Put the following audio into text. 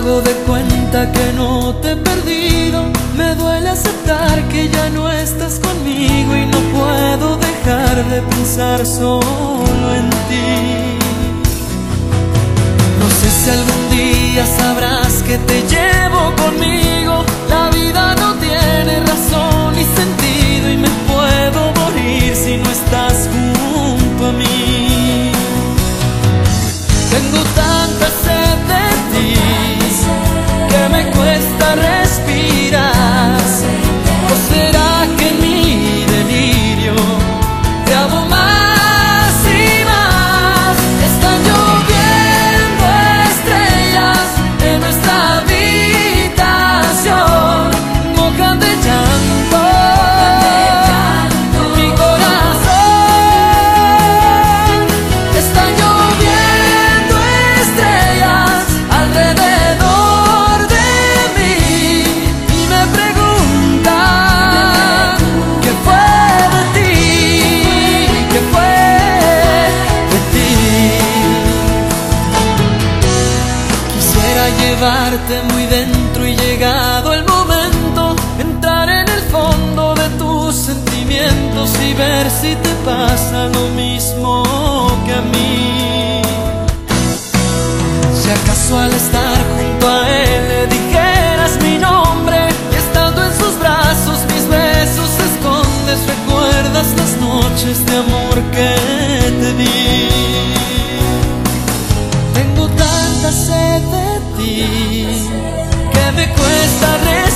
hago de cuenta que no te he perdido. Me duele aceptar que ya no estás conmigo y no puedo dejar de pensar solo en ti. No sé si algún día sabrás que te llevo conmigo. La vida no tiene razón ni sentido y me puedo morir si no estás junto a mí. Tengo tanta sed de ti que me cuesta respirar. ¿O será que en mi delirio te amo más y más? Están lloviendo estrellas en nuestra habitación, mojan de llanto mi corazón. Están lloviendo estrellas alrededor de mí y me preguntan ¿qué fue de ti? ¿Qué fue de ti? Quisiera llevarte muy dentro y llegado el momento, entrar en el fondo de tus sentimientos y ver si te pasa lo mismo que a mí. Si acaso al estar junto a él le dijeras mi nombre y estando en sus brazos mis besos escondes, recuerdas las noches de amor que te di. Tengo tanta sed de ti que me cuesta respirar.